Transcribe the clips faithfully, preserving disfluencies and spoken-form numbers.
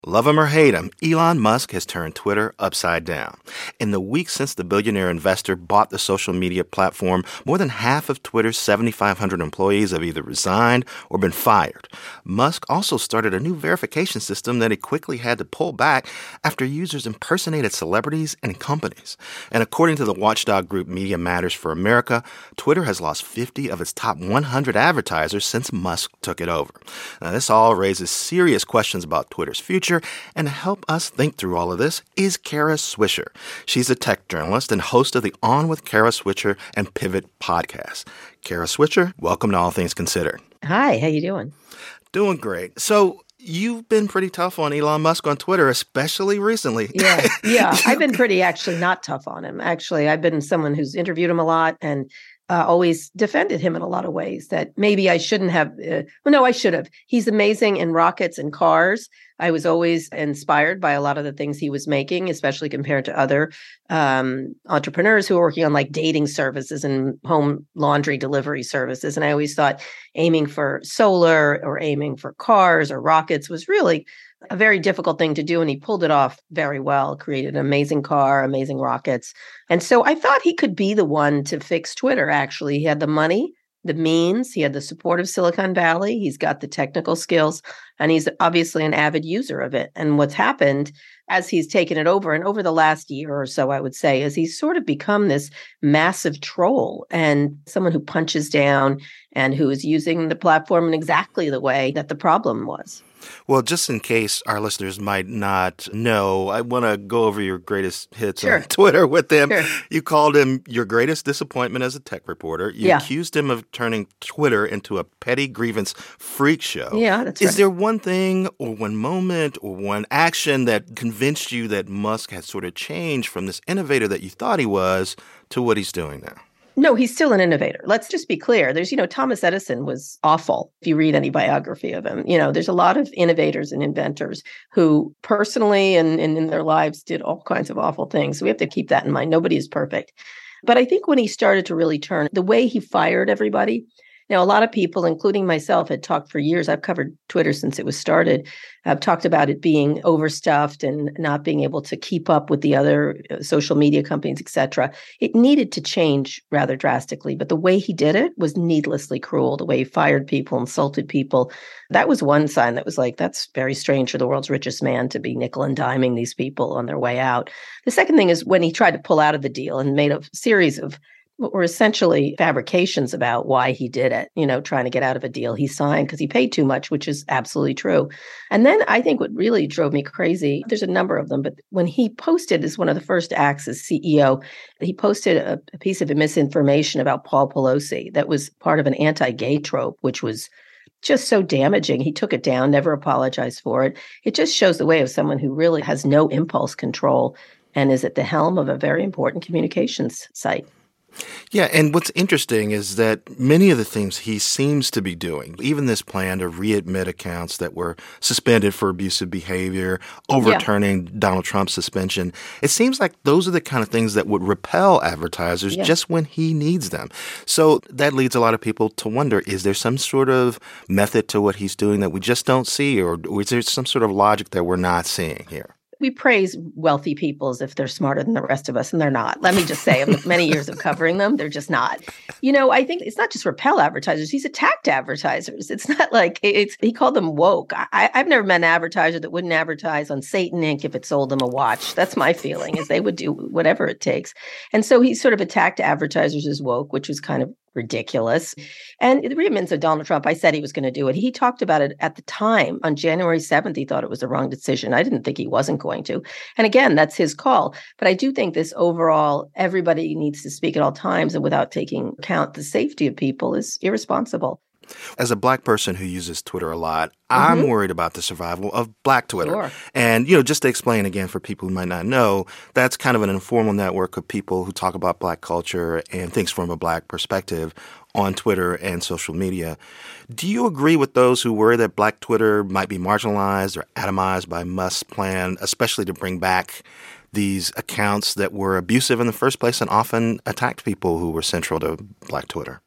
Love him or hate him, Elon Musk has turned Twitter upside down. In the weeks since the billionaire investor bought the social media platform, more than half of Twitter's seven thousand five hundred employees have either resigned or been fired. Musk also started a new verification system that he quickly had to pull back after users impersonated celebrities and companies. And according to the watchdog group Media Matters for America, Twitter has lost fifty of its top one hundred advertisers since Musk took it over. Now, this all raises serious questions about Twitter's future. And to help us think through all of this is Kara Swisher. She's a tech journalist and host of the On with Kara Swisher and Pivot podcast. Kara Swisher, welcome to All Things Considered. Hi, how you doing? Doing great. So you've been pretty tough on Elon Musk on Twitter, especially recently. Yeah, yeah. I've been pretty actually not tough on him. Actually, I've been someone who's interviewed him a lot and Uh, always defended him in a lot of ways that maybe I shouldn't have. Uh, well, no, I should have. He's amazing in rockets and cars. I was always inspired by a lot of the things he was making, especially compared to other um, entrepreneurs who are working on like dating services and home laundry delivery services. And I always thought aiming for solar or aiming for cars or rockets was really a very difficult thing to do. And he pulled it off very well, created an amazing car, amazing rockets. And so I thought he could be the one to fix Twitter, actually. He had the money, the means, he had the support of Silicon Valley, he's got the technical skills, and he's obviously an avid user of it. And what's happened as he's taken it over, and over the last year or so, I would say, is he's sort of become this massive troll and someone who punches down and who is using the platform in exactly the way that the problem was. Well, just in case our listeners might not know, I want to go over your greatest hits Sure. on Twitter with him. Sure. You called him your greatest disappointment as a tech reporter. You Yeah. accused him of turning Twitter into a petty grievance freak show. Yeah, that's Is right. there one thing or one moment or one action that convinced you that Musk had sort of changed from this innovator that you thought he was to what he's doing now? No, he's still an innovator. Let's just be clear. There's, you know, Thomas Edison was awful. If you read any biography of him, you know, there's a lot of innovators and inventors who personally and, and in their lives did all kinds of awful things. So we have to keep that in mind. Nobody is perfect. But I think when he started to really turn, the way he fired everybody, now, a lot of people, including myself, had talked for years. I've covered Twitter since it was started. I've talked about it being overstuffed and not being able to keep up with the other social media companies, et cetera. It needed to change rather drastically. But the way he did it was needlessly cruel. The way he fired people, insulted people. That was one sign that was like, that's very strange for the world's richest man to be nickel and diming these people on their way out. The second thing is when he tried to pull out of the deal and made a series of what were essentially fabrications about why he did it, you know, trying to get out of a deal he signed because he paid too much, which is absolutely true. And then I think what really drove me crazy, there's a number of them, but when he posted as one of the first acts as C E O, he posted a, a piece of misinformation about Paul Pelosi that was part of an anti-gay trope, which was just so damaging. He took it down, never apologized for it. It just shows the way of someone who really has no impulse control and is at the helm of a very important communications site. Yeah, and what's interesting is that many of the things he seems to be doing, even this plan to readmit accounts that were suspended for abusive behavior, overturning yeah. Donald Trump's suspension, it seems like those are the kind of things that would repel advertisers yeah. just when he needs them. So that leads a lot of people to wonder, is there some sort of method to what he's doing that we just don't see, or, or is there some sort of logic that we're not seeing here? We praise wealthy people as if they're smarter than the rest of us, and they're not. Let me just say, in many years of covering them, they're just not. You know, I think it's not just repel advertisers. He's attacked advertisers. It's not like it's, he called them woke. I, I've never met an advertiser that wouldn't advertise on Satan Incorporated if it sold them a watch. That's my feeling, is they would do whatever it takes. And so he sort of attacked advertisers as woke, which was kind of ridiculous. And the readmits of Donald Trump, I said he was going to do it. He talked about it at the time. On January seventh, he thought it was the wrong decision. I didn't think he wasn't going to. And again, that's his call. But I do think this overall, everybody needs to speak at all times and without taking account the safety of people is irresponsible. As a Black person who uses Twitter a lot, Mm-hmm. I'm worried about the survival of Black Twitter. Sure. And, you know, just to explain again for people who might not know, that's kind of an informal network of people who talk about Black culture and things from a Black perspective on Twitter and social media. Do you agree with those who worry that Black Twitter might be marginalized or atomized by Musk's plan, especially to bring back these accounts that were abusive in the first place and often attacked people who were central to Black Twitter?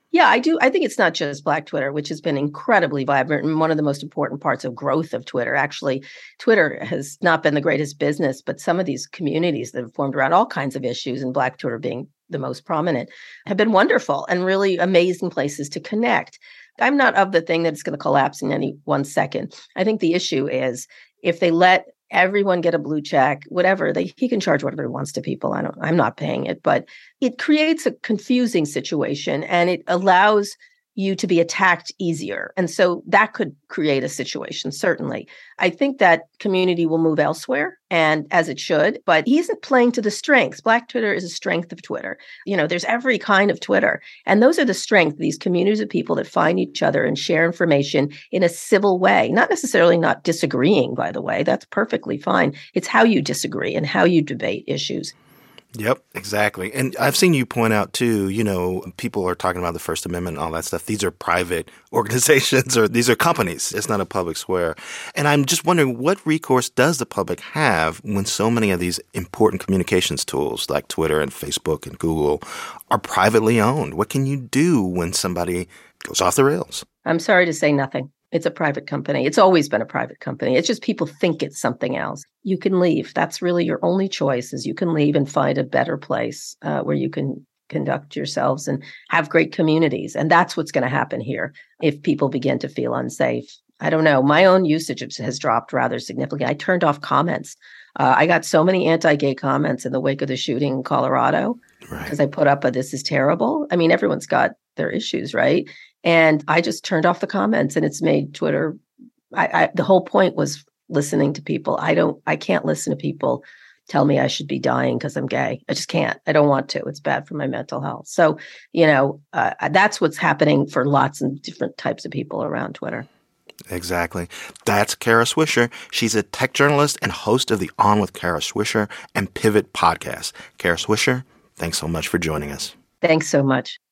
Yeah, I do. I think it's not just Black Twitter, which has been incredibly vibrant and one of the most important parts of growth of Twitter. Actually, Twitter has not been the greatest business, but some of these communities that have formed around all kinds of issues, and Black Twitter being the most prominent, have been wonderful and really amazing places to connect. I'm not of the thing that it's going to collapse in any one second. I think the issue is if they let everyone get a blue check, whatever, they he can charge whatever he wants to people. I don't, I'm not paying it, but it creates a confusing situation and it allows you to be attacked easier. And so that could create a situation, certainly. I think that community will move elsewhere, and as it should, but he isn't playing to the strengths. Black Twitter is a strength of Twitter. You know, there's every kind of Twitter. And those are the strengths, these communities of people that find each other and share information in a civil way, not necessarily not disagreeing, by the way. That's perfectly fine. It's how you disagree and how you debate issues. Yep, exactly. And I've seen you point out, too, you know, people are talking about the First Amendment and all that stuff. These are private organizations or these are companies. It's not a public square. And I'm just wondering, what recourse does the public have when so many of these important communications tools like Twitter and Facebook and Google are privately owned? What can you do when somebody goes off the rails? I'm sorry to say nothing. It's a private company. It's always been a private company. It's just people think it's something else. You can leave. That's really your only choice is you can leave and find a better place uh, where you can conduct yourselves and have great communities. And that's what's going to happen here if people begin to feel unsafe. I don't know. My own usage has dropped rather significantly. I turned off comments. Uh, I got so many anti-gay comments in the wake of the shooting in Colorado because right. I put up a "this is terrible." I mean, everyone's got their issues, right? And I just turned off the comments, and it's made Twitter. I, I, the whole point was listening to people. I don't. I can't listen to people tell me I should be dying because I'm gay. I just can't. I don't want to. It's bad for my mental health. So, you know, uh, that's what's happening for lots of different types of people around Twitter. Exactly. That's Kara Swisher. She's a tech journalist and host of the On with Kara Swisher and Pivot podcast. Kara Swisher, thanks so much for joining us. Thanks so much.